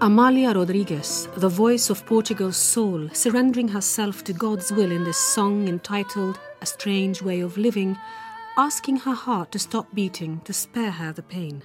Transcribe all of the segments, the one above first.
Amália Rodrigues, the voice of Portugal's soul, surrendering herself to God's will in this song entitled A Strange Way of Living, asking her heart to stop beating, to spare her the pain.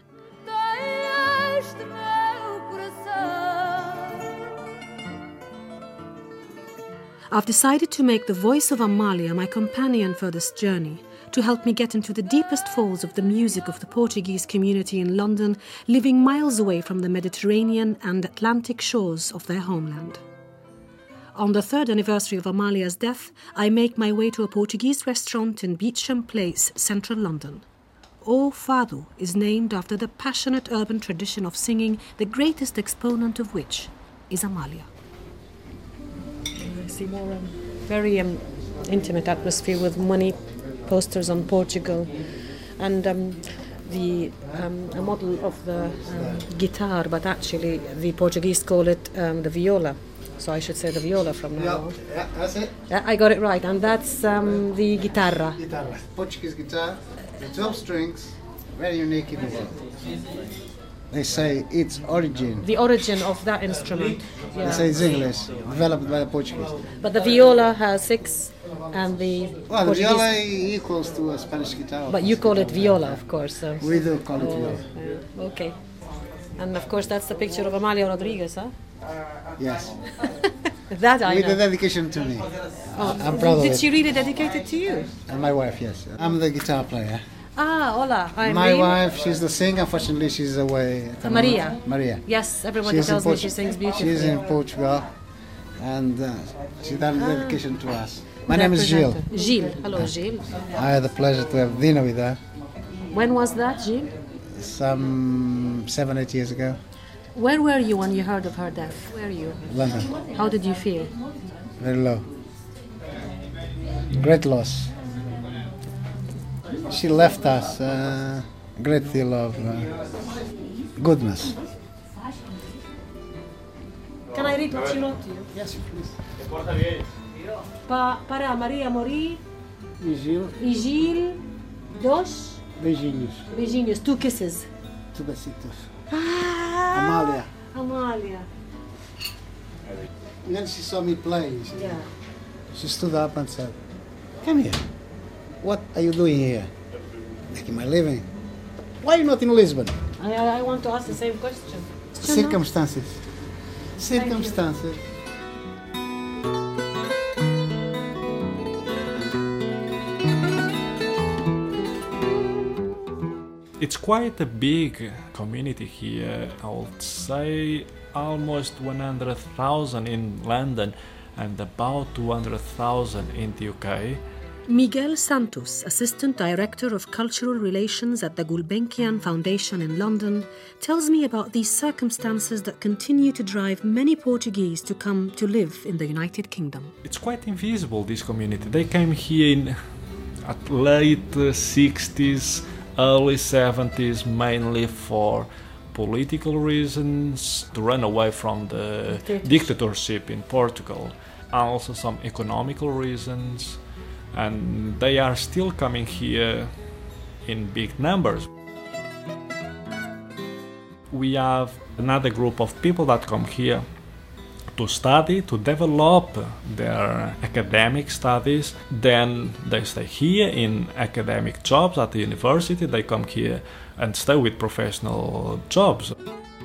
I've decided to make the voice of Amália my companion for this journey, to help me get into the deepest folds of the music of the Portuguese community in London, living miles away from the Mediterranean and Atlantic shores of their homeland. On the 3rd anniversary of Amália's death, I make my way to a Portuguese restaurant in Beauchamp Place, central London. O Fado is named after the passionate urban tradition of singing, the greatest exponent of which is Amália. I see more very intimate atmosphere with many posters on Portugal, and a model of the guitar, but actually the Portuguese call it the viola. So I should say the viola from now on. Yeah, that's it. Yeah, I got it right, and that's the guitarra. Guitarra, Portuguese guitar, the 12 strings, very unique in the world. They say its origin. The origin of that instrument. Yeah. They say it's English, developed by the Portuguese. But the viola has 6, and the Well, the Portuguese, viola equals to a Spanish guitar. but you call it viola, of course. So. We do call it viola. Yeah, okay. And of course, that's the picture of Amália Rodrigues, huh? Yes. That I With know. a dedication to me. Oh, I'm proud of did it. she really dedicate it to you? And my wife, yes. I'm the guitar player. Ah, hola. I'm My Reen. wife, she's the singer. Unfortunately, she's away. at the Maria. moment. Maria. Yes, everybody She's in tells me Portu- she sings beautifully. She's in Portugal, and she done a dedication to us. My name is Gilles. Gilles. Hello, Gilles. I had the pleasure to have dinner with her When was that, Gilles? some 7-8 years ago. Where were you when you heard of her death? Where were you? London. How did you feel? Very low. Great loss. She left us a great deal of goodness. Can I read what she wrote to you? Yes, please. Para Maria morir Gilles, e Gilles, dos beijinhos. beijinhos, 2 kisses. Two besitos. Ah, Amália. Amália. And then she saw me play. Yeah. She stood up and said, "Come here. What are you doing here?" Making my living. Why are you not in Lisbon? I want to ask the same question. Circumstances. Circumstances. It's quite a big community here. I would say almost 100,000 in London and about 200,000 in the UK. Miguel Santos, Assistant Director of Cultural Relations at the Gulbenkian Foundation in London, tells me about these circumstances that continue to drive many Portuguese to come to live in the United Kingdom. It's quite invisible, this community. They came here at late 60s, early 70s, mainly for political reasons, to run away from the dictatorship in Portugal, and also some economical reasons. And they are still coming here in big numbers. We have another group of people that come here to study, to develop their academic studies. Then they stay here in academic jobs at the university. They come here and stay with professional jobs.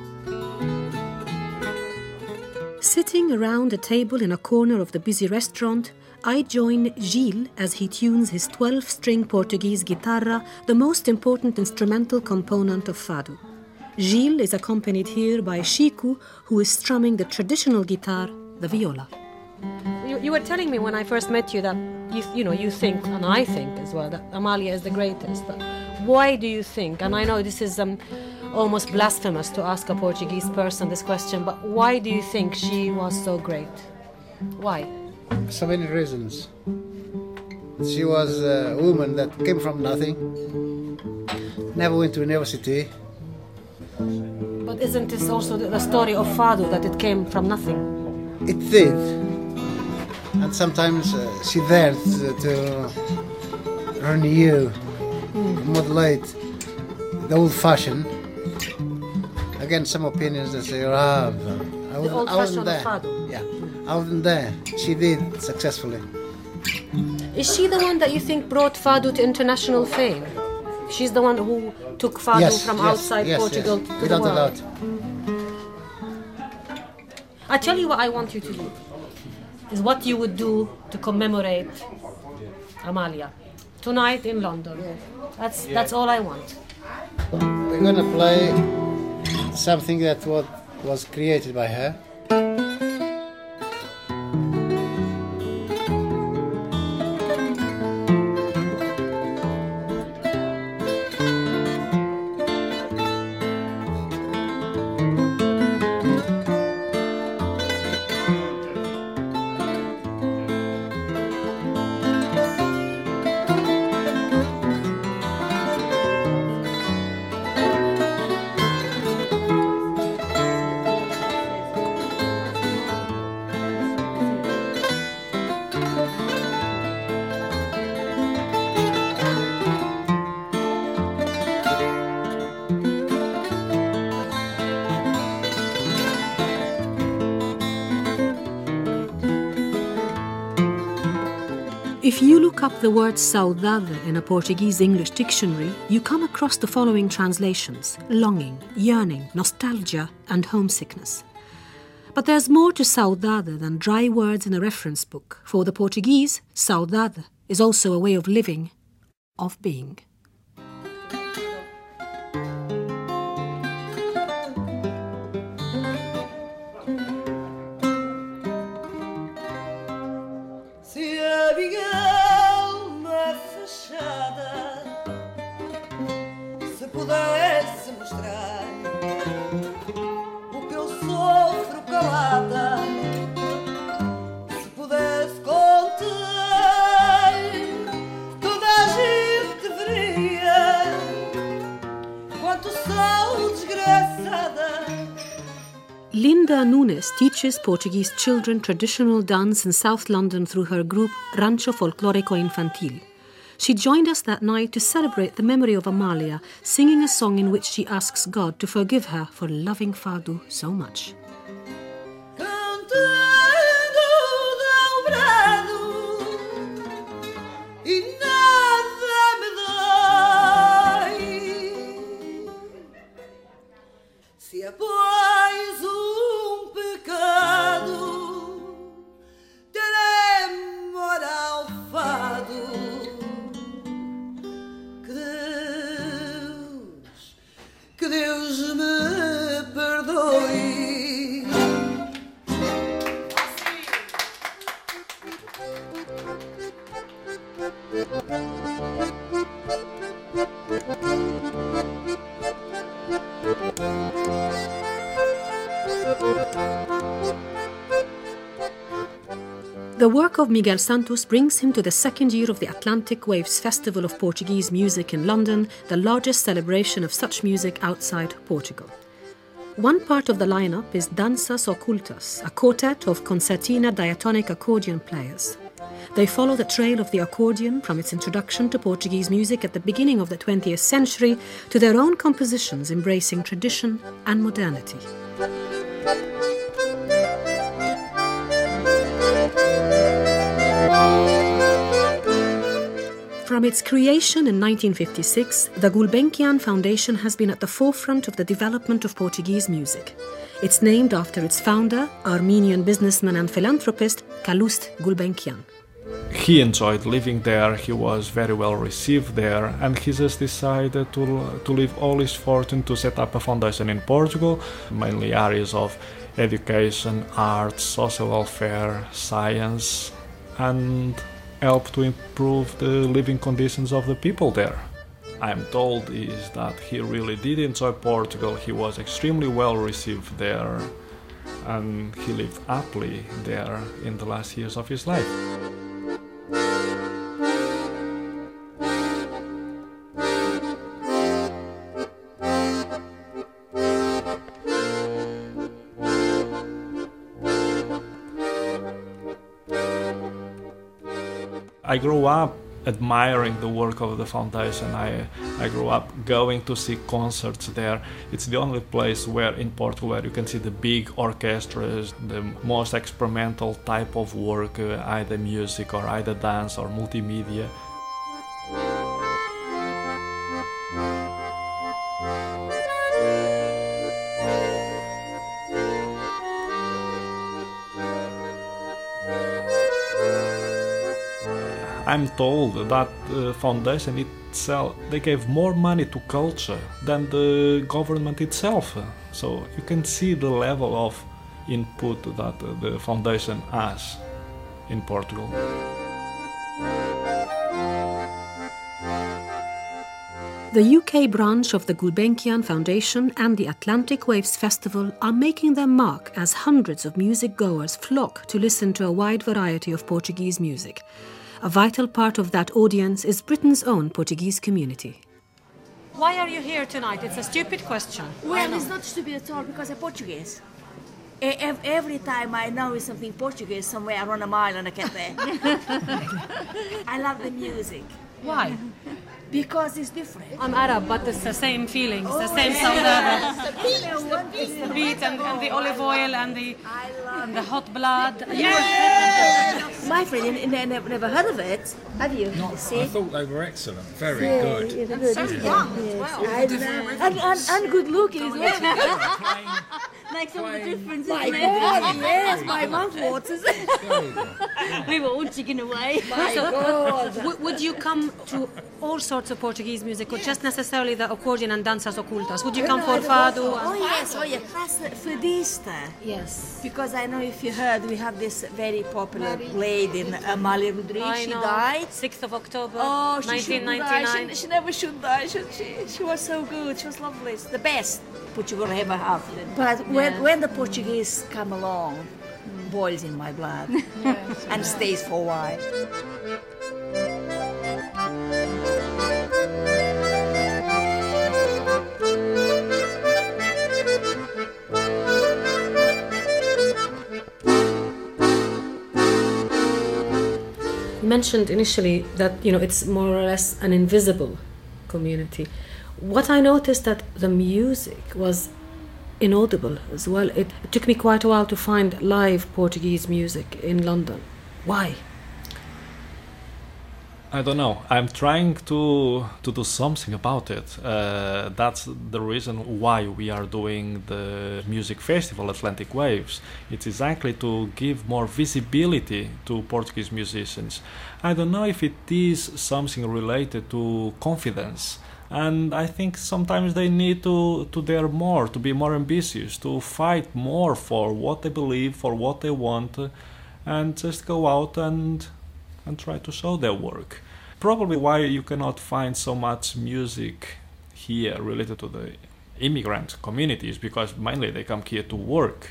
Sitting around a table in a corner of the busy restaurant, I join Gilles as he tunes his 12-string Portuguese guitarra, the most important instrumental component of Fado. Gilles is accompanied here by Chico, who is strumming the traditional guitar, the viola. You were telling me when I first met you that you think, and I think as well, that Amália is the greatest. But why do you think? And I know this is almost blasphemous to ask a Portuguese person this question, but why do you think she was so great? Why? So many reasons. She was a woman that came from nothing, never went to university. But isn't this also the story of Fado, that it came from nothing? It did. And sometimes she dared to renew, modulate the old fashion against some opinions that say, old I wasn't fashioned there. fado. Yeah, I wasn't there. She did successfully. Is she the one that you think brought fado to international fame? She's the one who took fado from outside Portugal to the Without a world. doubt. I tell you what I want you to do. Is what you would do to commemorate Amalia tonight in London. That's all I want. We're gonna play something that was created by her. If you look up the word saudade in a Portuguese-English dictionary, you come across the following translations: longing, yearning, nostalgia, and homesickness. But there's more to saudade than dry words in a reference book. For the Portuguese, saudade is also a way of living, of being. Se a minha alma fechada se pudesse mostrar o que eu sofro calada, se pudesse contar, toda a gente veria quanto sou desgraçada. Linda Nunes teaches Portuguese children traditional dance in South London through her group Rancho Folclórico Infantil. She joined us that night to celebrate the memory of Amalia, singing a song in which she asks God to forgive her for loving fado so much. Se após pecado terei moral fado, que Deus me perdoe. The work of Miguel Santos brings him to the second year of the Atlantic Waves Festival of Portuguese Music in London, the largest celebration of such music outside Portugal. One part of the lineup is Danças Ocultas, a quartet of concertina diatonic accordion players. They follow the trail of the accordion from its introduction to Portuguese music at the beginning of the 20th century to their own compositions embracing tradition and modernity. From its creation in 1956, the Gulbenkian Foundation has been at the forefront of the development of Portuguese music. It's named after its founder, Armenian businessman and philanthropist Calouste Gulbenkian. He enjoyed living there, he was very well received there, and he just decided to leave all his fortune to set up a foundation in Portugal, mainly areas of education, arts, social welfare, science, and help to improve the living conditions of the people there. I'm told is that he really did enjoy Portugal, he was extremely well received there, and he lived happily there in the last years of his life. I grew up admiring the work of the foundation. I grew up going to see concerts there. It's the only place where in Portugal where you can see the big orchestras, the most experimental type of work, either music or either dance or multimedia. I'm told that the foundation itself, they gave more money to culture than the government itself. So you can see the level of input that the foundation has in Portugal. The UK branch of the Gulbenkian Foundation and the Atlantic Waves Festival are making their mark as hundreds of music goers flock to listen to a wide variety of Portuguese music. A vital part of that audience is Britain's own Portuguese community. Why are you here tonight? It's a stupid question. Well, it's not stupid at all because I'm Portuguese. Every time I know something Portuguese, somewhere I run a mile on a cafe. I love the music. Why? Because it's different. I'm Arab, but it's the same feelings, the same sound. It's the beat and the olive oil and the hot blood. My friend, never heard of it. Have you? I thought they were excellent. Very good. So young as well. And good looking as well. Makes all the difference, isn't it? Yes, my mouth waters. We were all chicken away. My God. Would you come to all sorts of Portuguese music, or just necessarily the accordion and danças ocultas? Would you come for fado? Oh yes. That's fadista. Yes. Because I know if you heard, we have this very popular lady, Amália Rodrigues. She died. 6th of October, Oh, 1999. she never should die, should she? She was so good. She was lovely. It's the best Portugal ever have. But when the Portuguese come along, boils in my blood and stays for a while. You mentioned initially that it's more or less an invisible community. What I noticed that the music was inaudible as well. It took me quite a while to find live Portuguese music in London. Why? I don't know. I'm trying to do something about it. That's the reason why we are doing the music festival Atlantic Waves. It's exactly to give more visibility to Portuguese musicians. I don't know if it is something related to confidence. And I think sometimes they need to dare more, to be more ambitious, to fight more for what they believe, for what they want, and just go out and try to show their work. Probably why you cannot find so much music here related to the immigrant communities, because mainly they come here to work.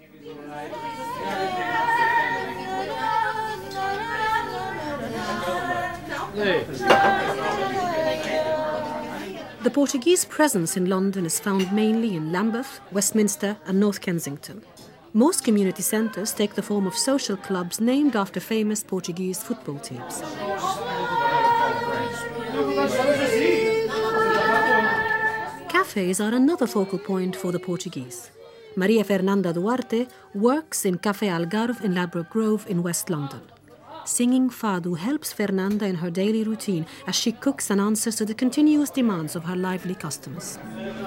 The Portuguese presence in London is found mainly in Lambeth, Westminster and North Kensington. Most community centres take the form of social clubs named after famous Portuguese football teams. Cafes are another focal point for the Portuguese. Maria Fernanda Duarte works in Café Algarve in Ladbroke Grove in West London. Singing fado helps Fernanda in her daily routine as she cooks and answers to the continuous demands of her lively customers.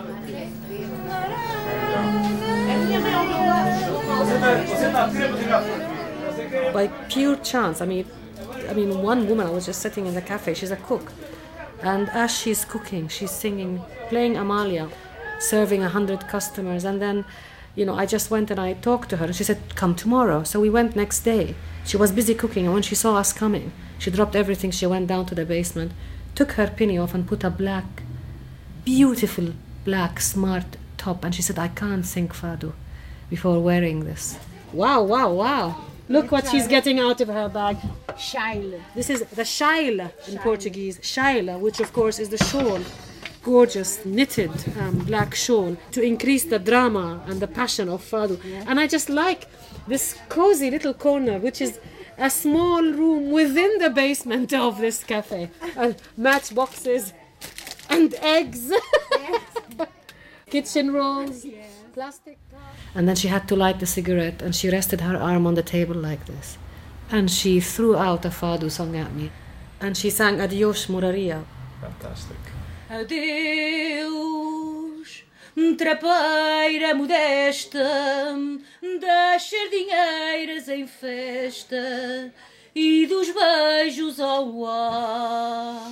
By pure chance, I mean, one woman, I was just sitting in the cafe, she's a cook, and as she's cooking, she's singing, playing Amália, serving 100 customers, and then, I just went and I talked to her, and she said, come tomorrow. So we went next day. She was busy cooking, and when she saw us coming, she dropped everything, she went down to the basement, took her pinny off and put a beautiful black, smart top, and she said, I can't sing fado before wearing this. Wow. Look what she's getting out of her bag. Shaila. This is the shaila in Portuguese. Shaila, which of course is the shawl. Gorgeous knitted black shawl to increase the drama and the passion of fado. Yeah. And I just like this cozy little corner, which is a small room within the basement of this cafe. And matchboxes. And eggs. Kitchen rolls. Plastic. And then she had to light the cigarette, and she rested her arm on the table like this. And she threw out a fado song at me. And she sang Adiós Moraria. Fantastic. Adeus, trapeira modesta, das sardinheiras em festa e dos beijos ao ar.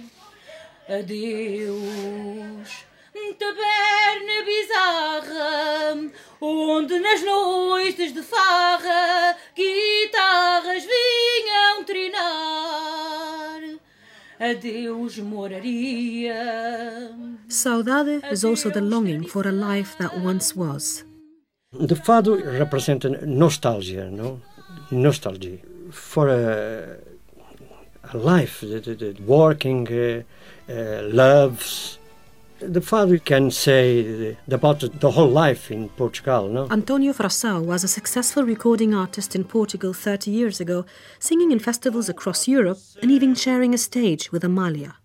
Adeus, taberna bizarra, onde nas noites de farra guitarras vinham trinar. Adeus, moraria. Saudade is also the longing for a life that once was. The fado represents nostalgia, no? Nostalgia for a life, the working, loves. The father can say about the whole life in Portugal, no? António Fração was a successful recording artist in Portugal 30 years ago, singing in festivals across Europe and even sharing a stage with Amália.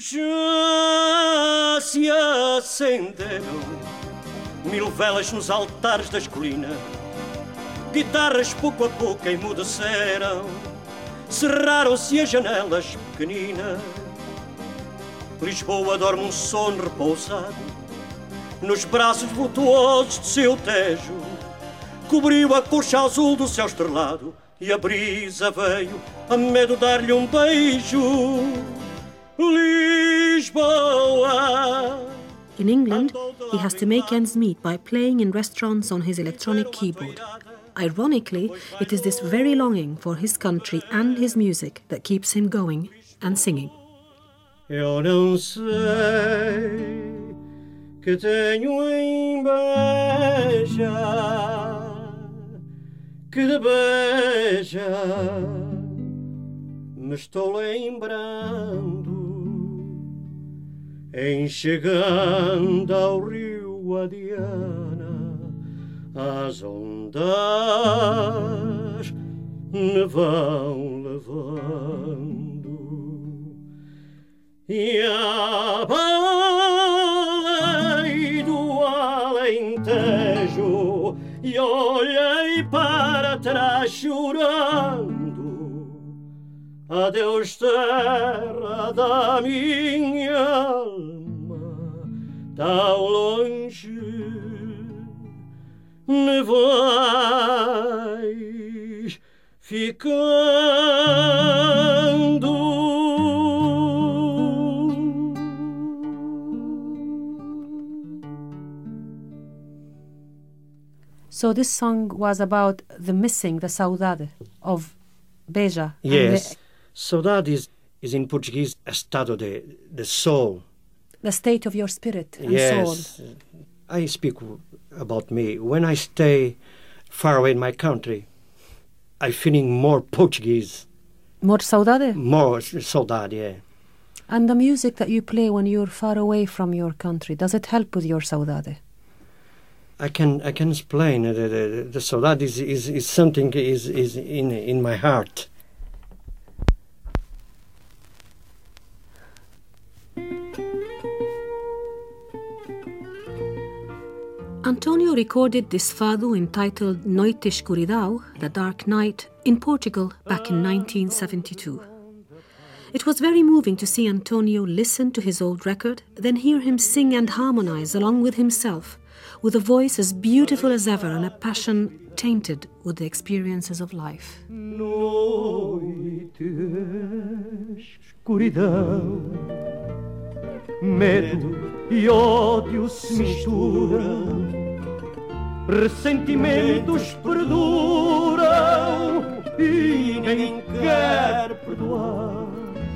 Já se acenderam 1000 velas nos altares das colinas, guitarras pouco a pouco emudeceram, cerraram-se as janelas pequeninas. Lisboa dorme sono repousado nos braços vultuosos de seu tejo, cobriu a corcha azul do céu estrelado e a brisa veio a medo dar-lhe beijo. Lisboa. In England, he has to make ends meet by playing in restaurants on his electronic keyboard. Ironically, it is this very longing for his country and his music that keeps him going and singing. Eu não sei que tenho em beija, que de beija me estou lembrando, em chegando ao rio Adiana, as ondas me vão levando. E abalei do Alentejo e olhei para trás chorando. Adeus, terra da minha alma, tão longe me vais ficando. So this song was about the missing, the saudade of Beja. Yes. Saudade is in Portuguese estado de soul. The state of your spirit and yes. soul. I speak about me. When I stay far away in my country, I'm feeling more Portuguese. More saudade? More saudade, yeah. And the music that you play when you're far away from your country, does it help with your saudade? I can explain. The saudade is something is in my heart. António recorded this fado entitled Noite Escuridão, The Dark Night, in Portugal back in 1972. It was very moving to see António listen to his old record, then hear him sing and harmonize along with himself, with a voice as beautiful as ever and a passion tainted with the experiences of life. Noite escuridão, medo e ódio se misturam, ressentimentos perduram e ninguém quer perdoar.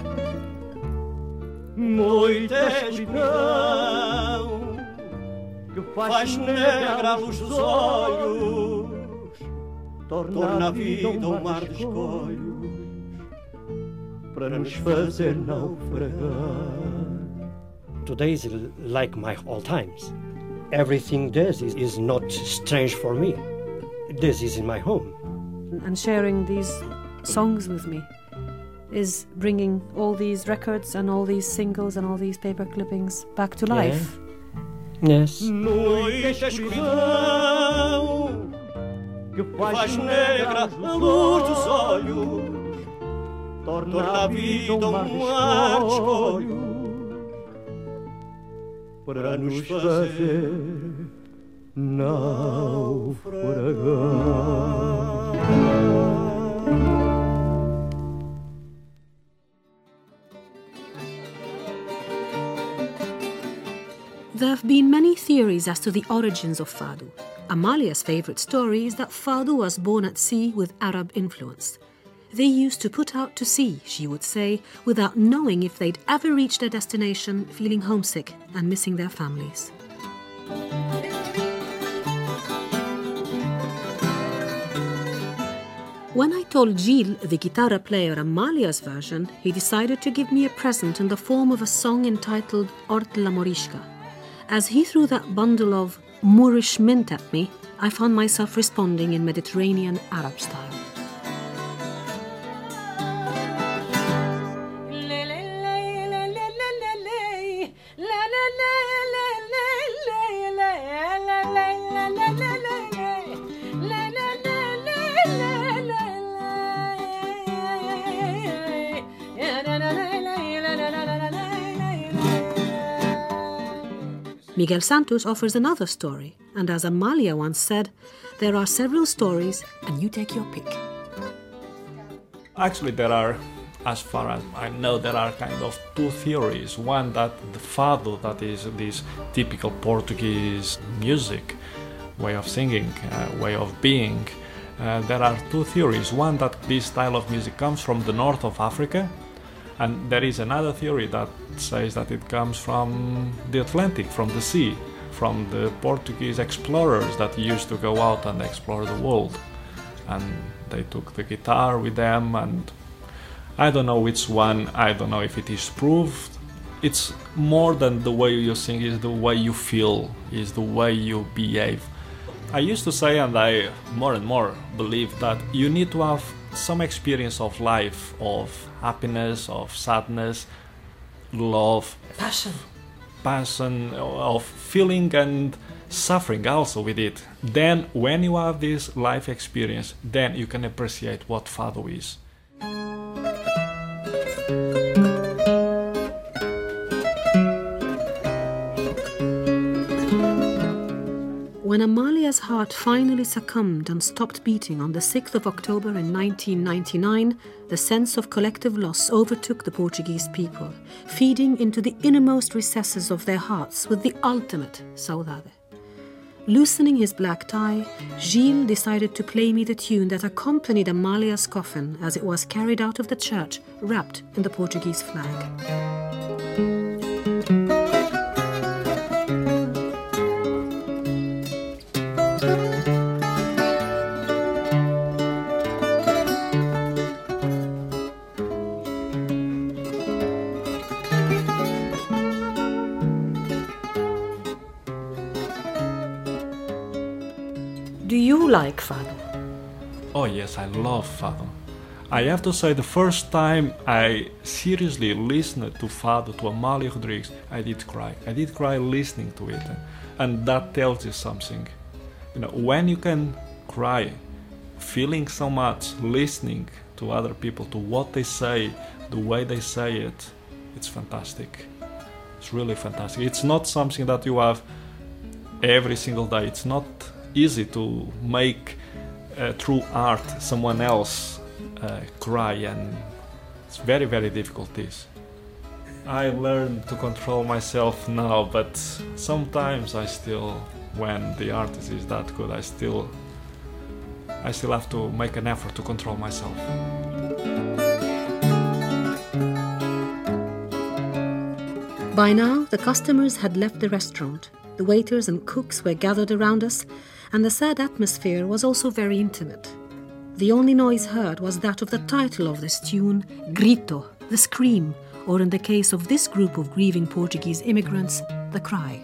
Noite escuridão que faz negra a luz dos olhos, torna a vida um mar de escolhos para nos fazer naufragar. Today is like my old times. Everything this is not strange for me. This is in my home. And sharing these songs with me. is bringing all these records and all these singles and all these paper clippings back to life. Yes. Noite escuridão que faz negra a luz dos olhos, torna a vida um mar de escolhos para nos fazer naufragar. There have been many theories as to the origins of Fado. Amalia's favourite story is that Fado was born at sea with Arab influence. They used to put out to sea, she would say, without knowing if they'd ever reach their destination, feeling homesick and missing their families. When I told Gilles, the guitar player, Amalia's version, he decided to give me a present in the form of a song entitled Ort la Morisca. As he threw that bundle of Moorish mint at me, I found myself responding in Mediterranean Arab style. Miguel Santos offers another story, and as Amalia once said, there are several stories and you take your pick. Actually, there are, as far as I know, there are kind of two theories. One, that the fado, that is this typical Portuguese music, way of singing, way of being. There are two theories. One, that this style of music comes from the north of Africa, and there is another theory that says that it comes from the Atlantic, from the sea, from the Portuguese explorers that used to go out and explore the world. And they took the guitar with them, and I don't know which one, I don't know if it is proved. It's more than the way you sing, it's the way you feel, it's the way you behave. I used to say, and I more and more believe, that you need to have some experience of life, of happiness, of sadness, love, passion, of feeling and suffering also with it. Then when you have this life experience, then you can appreciate what fado is. When Amalia's heart finally succumbed and stopped beating on the 6th of October in 1999, the sense of collective loss overtook the Portuguese people, feeding into the innermost recesses of their hearts with the ultimate saudade. Loosening his black tie, Gilles decided to play me the tune that accompanied Amalia's coffin as it was carried out of the church, wrapped in the Portuguese flag. Do you like fado? Oh yes, I love fado. I have to say, the first time I seriously listened to fado, to Amália Rodrigues, I did cry. I did cry listening to it, and that tells you something. You know, when you can cry, feeling so much, listening to other people, to what they say, the way they say it, it's fantastic. It's really fantastic. It's not something that you have every single day. It's not easy to make through art someone else cry, and it's very, very difficult. This I learned to control myself now, but sometimes I still, when the artist is that good, I still have to make an effort to control myself. By now, the customers had left the restaurant. The waiters and cooks were gathered around us, and the sad atmosphere was also very intimate. The only noise heard was that of the title of this tune, Grito, the scream, or in the case of this group of grieving Portuguese immigrants, the cry.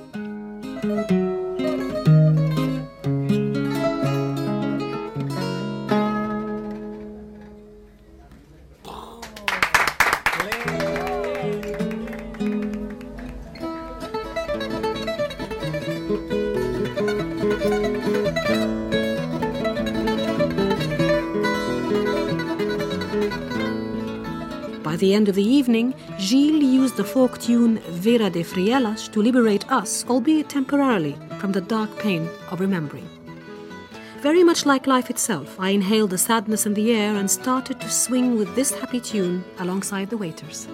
By the end of the evening, Gilles used the folk tune Vera de Frielas to liberate us, albeit temporarily, from the dark pain of remembering. Very much like life itself, I inhaled the sadness in the air and started to swing with this happy tune alongside the waiters.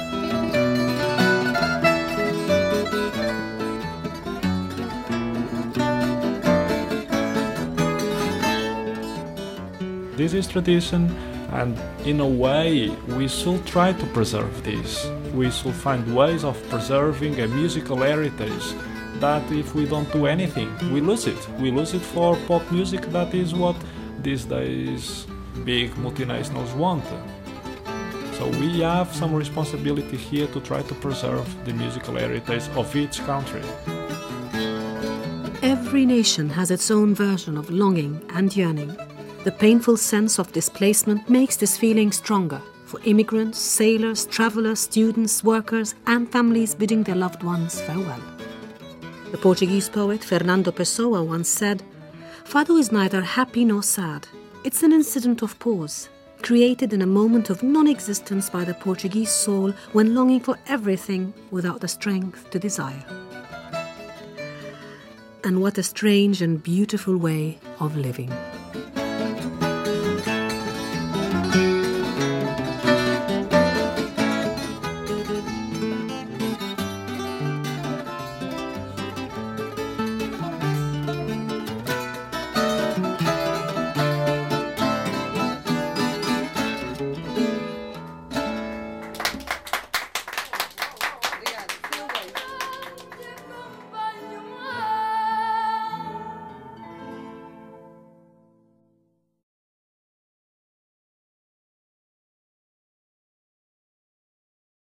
This is tradition, and in a way we should try to preserve this. We should find ways of preserving a musical heritage that if we don't do anything, we lose it. We lose it for pop music. That is what these days big multinationals want. So we have some responsibility here to try to preserve the musical heritage of each country. Every nation has its own version of longing and yearning. The painful sense of displacement makes this feeling stronger for immigrants, sailors, travelers, students, workers, and families bidding their loved ones farewell. The Portuguese poet Fernando Pessoa once said, "Fado is neither happy nor sad. It's an incident of pause, created in a moment of non-existence by the Portuguese soul when longing for everything without the strength to desire." And what a strange and beautiful way of living.